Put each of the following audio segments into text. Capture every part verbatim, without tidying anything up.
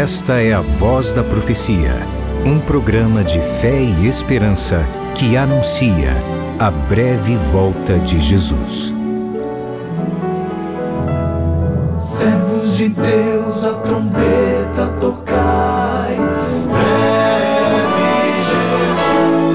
Esta é a Voz da Profecia, um programa de fé e esperança que anuncia a breve volta de Jesus. Servos de Deus, a trombeta tocai, breve Jesus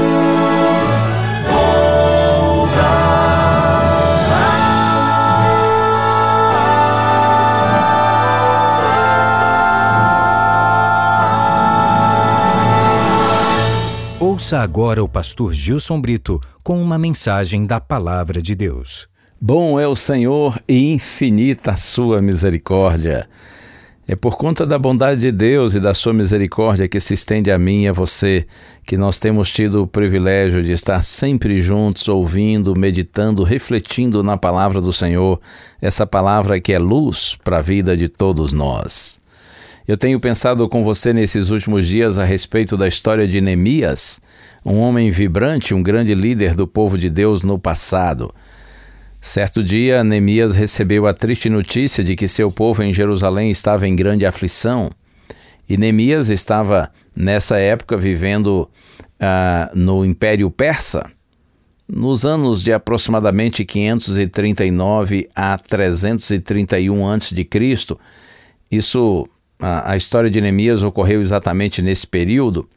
voltará. Ouça agora o pastor Gilson Brito com uma mensagem da Palavra de Deus. Bom é o Senhor e infinita a sua misericórdia. É por conta da bondade de Deus e da sua misericórdia que se estende a mim e a você, que nós temos tido o privilégio de estar sempre juntos, ouvindo, meditando, refletindo na palavra do Senhor, essa palavra que é luz para a vida de todos nós. Eu tenho pensado com você nesses últimos dias a respeito da história de Neemias, um homem vibrante, um grande líder do povo de Deus no passado. Certo dia, Neemias recebeu a triste notícia de que seu povo em Jerusalém estava em grande aflição. E Neemias estava, nessa época, vivendo uh, no Império Persa, nos anos de aproximadamente quinhentos e trinta e nove a trezentos e trinta e um antes de Cristo. Isso, a, a história de Neemias ocorreu exatamente nesse período.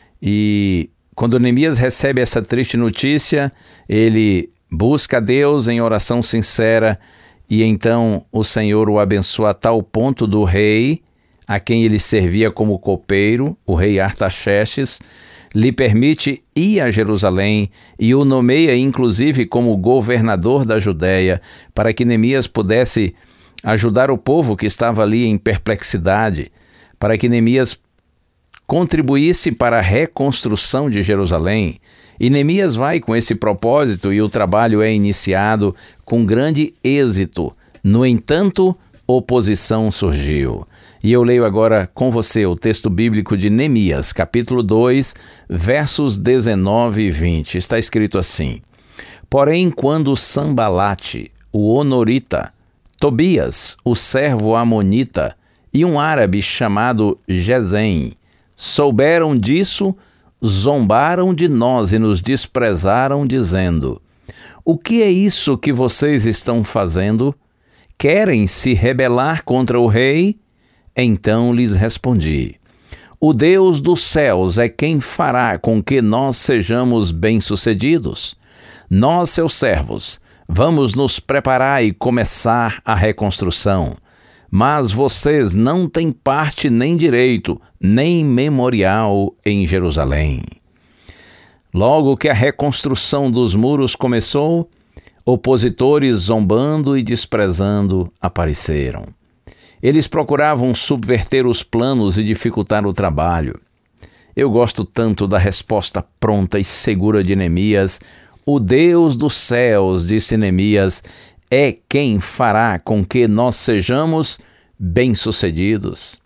E quando Neemias recebe essa triste notícia, ele busca a Deus em oração sincera e então o Senhor o abençoa a tal ponto do rei, a quem ele servia como copeiro, o rei Artaxerxes, lhe permite ir a Jerusalém e o nomeia inclusive como governador da Judéia, para que Neemias pudesse ajudar o povo que estava ali em perplexidade, para que Neemias contribuísse para a reconstrução de Jerusalém. E Neemias vai com esse propósito e o trabalho é iniciado com grande êxito. No entanto, oposição surgiu. E eu leio agora com você o texto bíblico de Neemias, capítulo dois, versos dezenove e vinte. Está escrito assim: Porém, quando Sambalate, o honorita, Tobias, o servo amonita, e um árabe chamado Gesem souberam disso, zombaram de nós e nos desprezaram, dizendo: O que é isso que vocês estão fazendo? Querem se rebelar contra o rei? Então lhes respondi: O Deus dos céus é quem fará com que nós sejamos bem-sucedidos. Nós, seus servos, vamos nos preparar e começar a reconstrução. Mas vocês não têm parte nem direito, nem memorial em Jerusalém. Logo que a reconstrução dos muros começou, opositores zombando e desprezando apareceram. Eles procuravam subverter os planos e dificultar o trabalho. Eu gosto tanto da resposta pronta e segura de Neemias. O Deus dos céus, disse Neemias, é quem fará com que nós sejamos bem-sucedidos.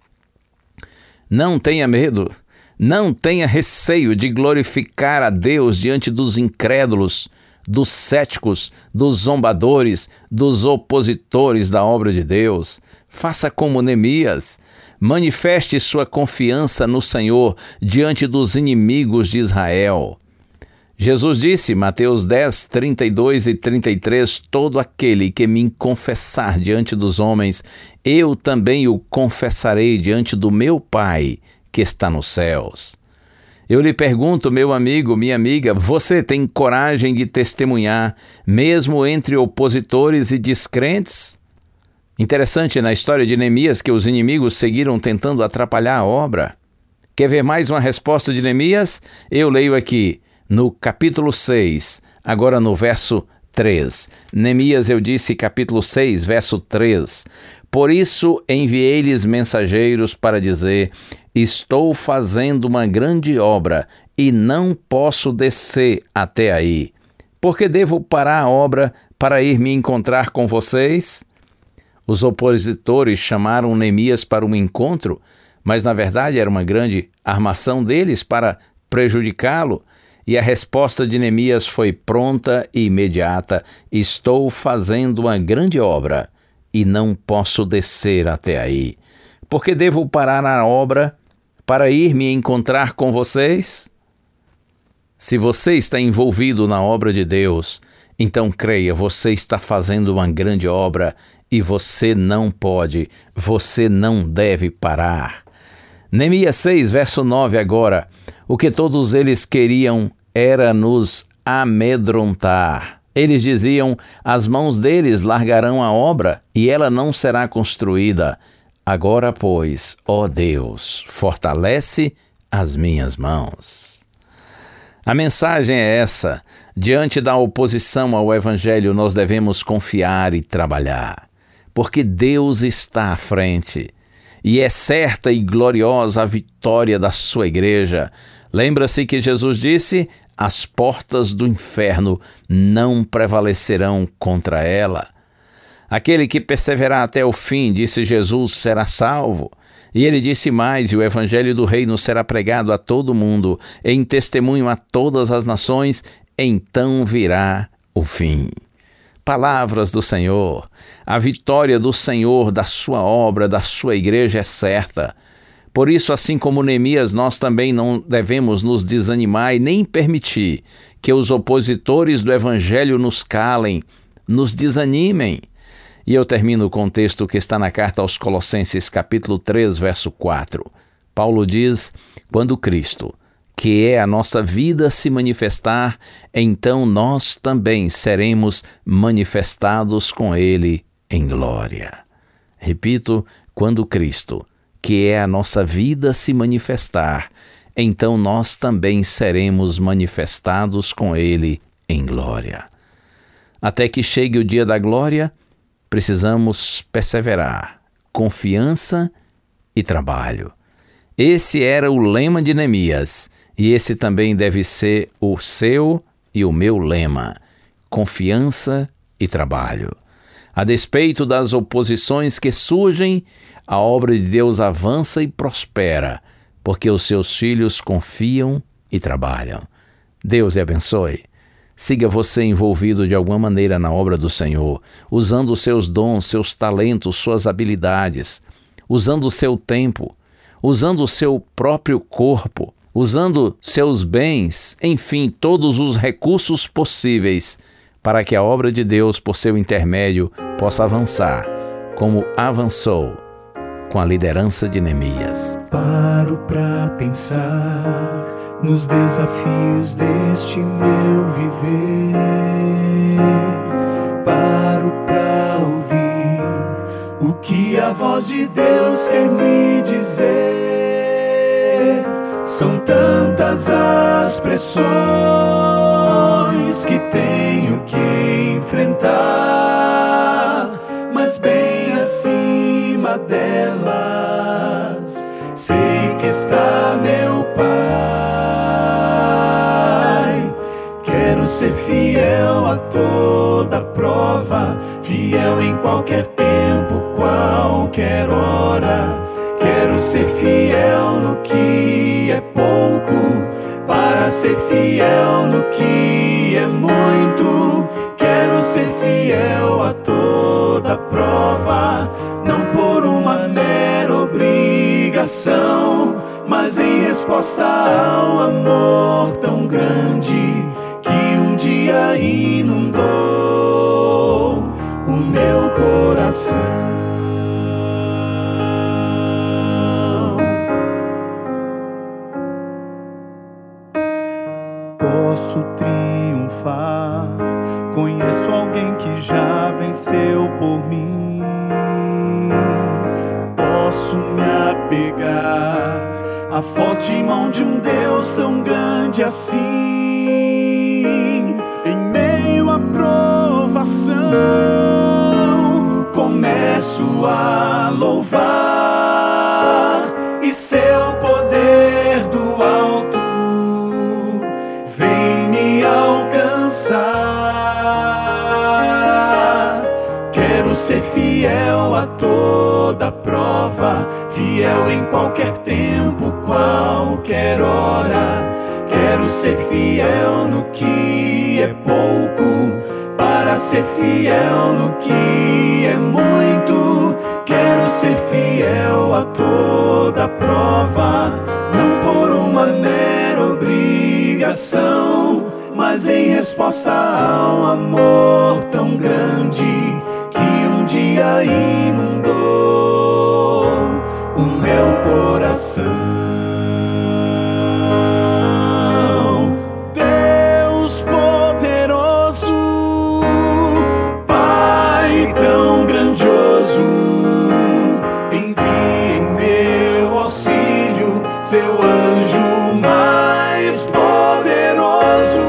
Não tenha medo, não tenha receio de glorificar a Deus diante dos incrédulos, dos céticos, dos zombadores, dos opositores da obra de Deus. Faça como Neemias, manifeste sua confiança no Senhor diante dos inimigos de Israel. Jesus disse, Mateus dez, trinta e dois e trinta e três, todo aquele que me confessar diante dos homens, eu também o confessarei diante do meu Pai que está nos céus. Eu lhe pergunto, meu amigo, minha amiga, você tem coragem de testemunhar, mesmo entre opositores e descrentes? Interessante na história de Neemias que os inimigos seguiram tentando atrapalhar a obra. Quer ver mais uma resposta de Neemias? Eu leio aqui. No capítulo seis, agora no verso três. Neemias, eu disse, capítulo seis, verso três. Por isso enviei-lhes mensageiros para dizer: Estou fazendo uma grande obra e não posso descer até aí. Porque devo parar a obra para ir me encontrar com vocês? Os opositores chamaram Neemias para um encontro, mas na verdade era uma grande armação deles para prejudicá-lo. E a resposta de Neemias foi pronta e imediata: Estou fazendo uma grande obra e não posso descer até aí. porque devo parar a obra para ir me encontrar com vocês? Se você está envolvido na obra de Deus, então creia, você está fazendo uma grande obra e você não pode, você não deve parar. Neemias seis, verso nove agora. O que todos eles queriam era nos amedrontar. Eles diziam, as mãos deles largarão a obra e ela não será construída. Agora, pois, ó Deus, fortalece as minhas mãos. A mensagem é essa. Diante da oposição ao Evangelho, nós devemos confiar e trabalhar, porque Deus está à frente. E é certa e gloriosa a vitória da sua igreja. Lembra-se que Jesus disse, as portas do inferno não prevalecerão contra ela. Aquele que perseverar até o fim, disse Jesus, será salvo. E ele disse mais, e o evangelho do reino será pregado a todo mundo, em testemunho a todas as nações, então virá o fim. Palavras do Senhor. A vitória do Senhor, da sua obra, da sua igreja é certa. Por isso, assim como Neemias, nós também não devemos nos desanimar e nem permitir que os opositores do evangelho nos calem, nos desanimem. E eu termino com o texto que está na carta aos Colossenses, capítulo três, verso quatro. Paulo diz, quando Cristo, que é a nossa vida, se manifestar, então nós também seremos manifestados com Ele em glória. Repito, quando Cristo, que é a nossa vida, se manifestar, então nós também seremos manifestados com Ele em glória. Até que chegue o dia da glória, precisamos perseverar, confiança e trabalho. Esse era o lema de Neemias, e esse também deve ser o seu e o meu lema, confiança e trabalho. A despeito das oposições que surgem, a obra de Deus avança e prospera, porque os seus filhos confiam e trabalham. Deus lhe abençoe. Siga você envolvido de alguma maneira na obra do Senhor, usando os seus dons, seus talentos, suas habilidades, usando o seu tempo, usando o seu próprio corpo, usando seus bens, enfim, todos os recursos possíveis para que a obra de Deus, por seu intermédio, possa avançar, como avançou com a liderança de Neemias. Paro pra pensar nos desafios deste meu viver. Paro pra ouvir o que a voz de Deus quer me dizer. São tantas as pressões que tenho que enfrentar, mas bem acima delas sei que está meu Pai. Quero ser fiel a toda prova, fiel em qualquer tempo, qualquer hora. Quero ser fiel no que é pouco, para ser fiel no que é muito. Quero ser fiel a toda prova, não por uma mera obrigação, mas em resposta ao amor tão grande que um dia inundou o meu coração. Posso triunfar, conheço alguém que já venceu por mim. Posso me apegar à forte mão de um Deus tão grande assim. Em meio à provação, começo a louvar, e seu poder do alto vem me alcançar. Quero ser fiel a toda prova, fiel em qualquer tempo, qualquer hora. Quero ser fiel no que é pouco, para ser fiel no que é muito. Quero ser fiel a toda prova, não por uma mera obrigação, mas em resposta ao amor tão grande que um dia inundou o meu coração. Deus poderoso, Pai tão grandioso, envie em meu auxílio seu anjo mais poderoso.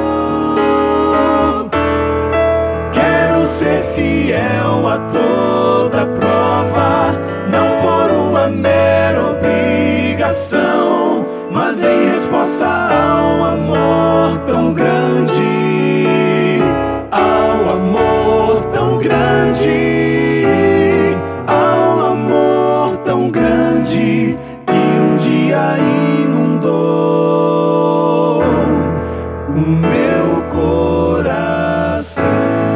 Quero ser fiel a toda prova, não por uma mera obrigação, mas em resposta ao amor tão grande, ao amor tão grande, ao amor tão grande que um dia inundou o meu coração.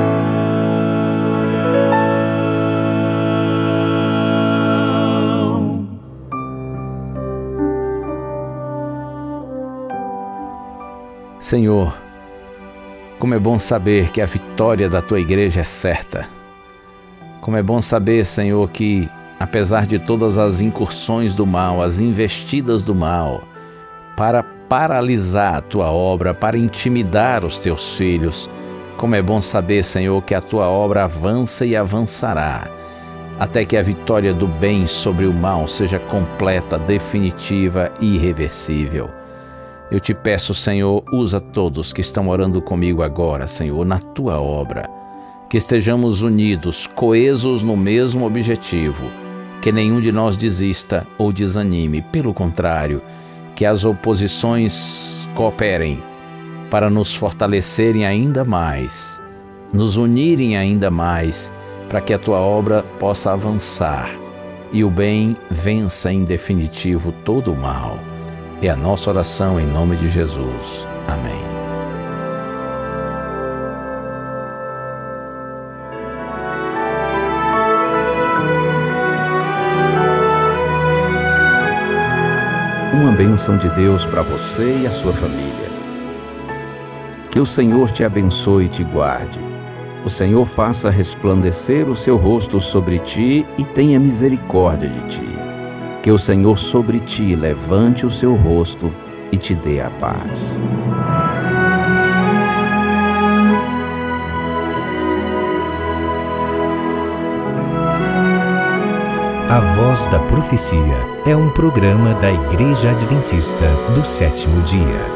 Senhor, como é bom saber que a vitória da Tua igreja é certa. Como é bom saber, Senhor, que apesar de todas as incursões do mal, as investidas do mal, para paralisar a Tua obra, para intimidar os Teus filhos, como é bom saber, Senhor, que a Tua obra avança e avançará, até que a vitória do bem sobre o mal seja completa, definitiva e irreversível. Eu te peço, Senhor, usa todos que estão orando comigo agora, Senhor, na Tua obra, que estejamos unidos, coesos no mesmo objetivo, que nenhum de nós desista ou desanime, pelo contrário, que as oposições cooperem para nos fortalecerem ainda mais, nos unirem ainda mais, para que a Tua obra possa avançar e o bem vença em definitivo todo o mal. É a nossa oração em nome de Jesus. Amém. Uma bênção de Deus para você e a sua família. Que o Senhor te abençoe e te guarde. O Senhor faça resplandecer o seu rosto sobre ti e tenha misericórdia de ti. Que o Senhor sobre ti levante o seu rosto e te dê a paz. A Voz da Profecia é um programa da Igreja Adventista do Sétimo Dia.